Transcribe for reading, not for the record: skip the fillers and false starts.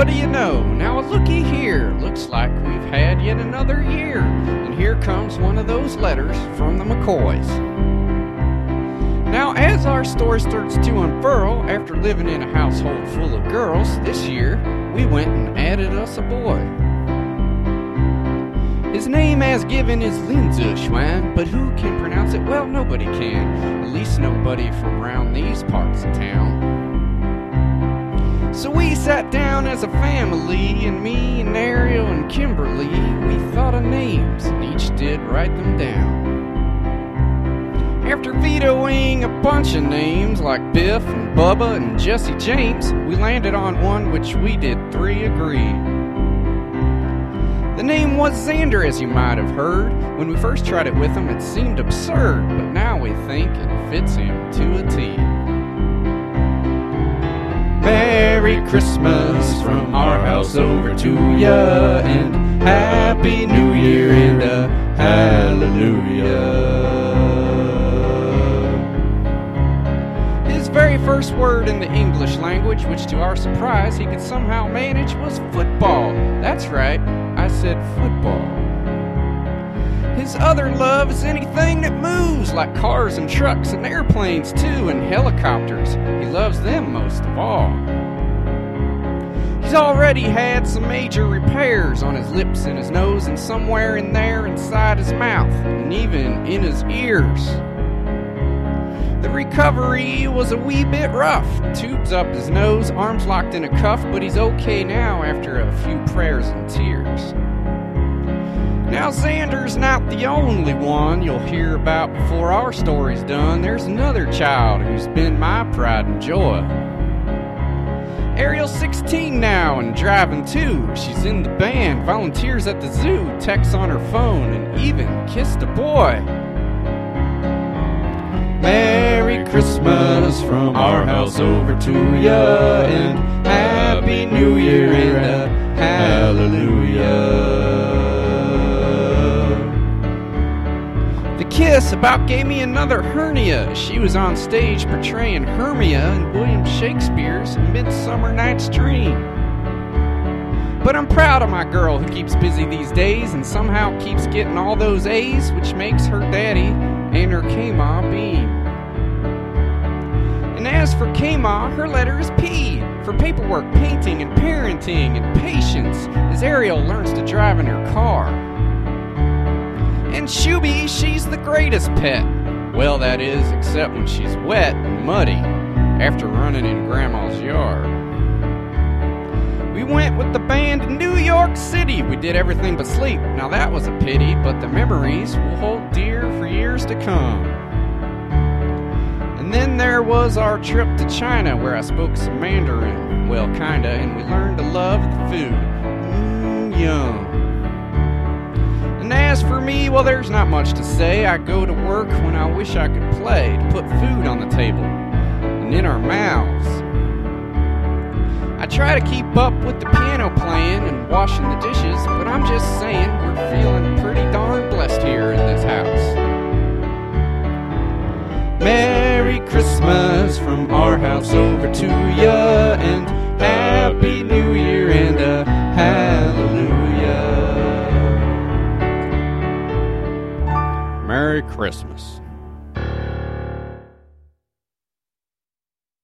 what do you know? Now looky here, looks like we've had yet another year. And here comes one of those letters from the McCoys. Now as our story starts to unfurl, after living in a household full of girls, this year we went and added us a boy. His name as given is Lindsay Schwan, but who can pronounce it? Well, nobody can, at least nobody from around these parts of town. So we sat down as a family, and me and Ariel and Kimberly, we thought of names, and each did write them down. After vetoing a bunch of names like Biff and Bubba and Jesse James, we landed on one which we did three agree. The name was Xander, as you might have heard. When we first tried it with him, it seemed absurd, but now we think it fits him to a T. Merry Christmas from our house over to ya, and Happy New Year and a Hallelujah. His very first word in the English language, which to our surprise he could somehow manage, was football. That's right, I said football. His other love is anything that moves, like cars and trucks and airplanes too, and helicopters. He loves them most of all. He's already had some major repairs on his lips and his nose and somewhere in there inside his mouth, and even in his ears. The recovery was a wee bit rough. Tubes up his nose, arms locked in a cuff, but he's okay now after a few prayers and tears. Now Xander's not the only one you'll hear about before our story's done. There's another child who's been my pride and joy. Ariel's 16 now and driving too. She's in the band, volunteers at the zoo, texts on her phone, and even kissed a boy. Merry Christmas from our house over to ya, and Happy New Year and a Hallelujah. The kiss about gave me another hernia. She was on stage portraying Hermia in William Shakespeare's Midsummer Night's Dream. But I'm proud of my girl who keeps busy these days and somehow keeps getting all those A's, which makes her daddy and her K-Ma beam. And as for K-Ma, her letter is P, for paperwork, painting, and parenting, and patience, as Ariel learns to drive in her car. And Shuby, she's the greatest pet. Well, that is, except when she's wet and muddy, after running in Grandma's yard. We went with the band to New York City. We did everything but sleep. Now that was a pity, but the memories will hold dear for years to come. And then there was our trip to China, where I spoke some Mandarin. Well, kinda, and we learned to love the food. Yum. And as for me, well, there's not much to say. I go to work when I wish I could play, to put food on the table and in our mouths. I try to keep up with the piano playing and washing the dishes, but I'm just saying we're feeling pretty darn blessed here in this house. Merry Christmas from our house over to ya, and Happy New Year and a Hallelujah. Merry Christmas.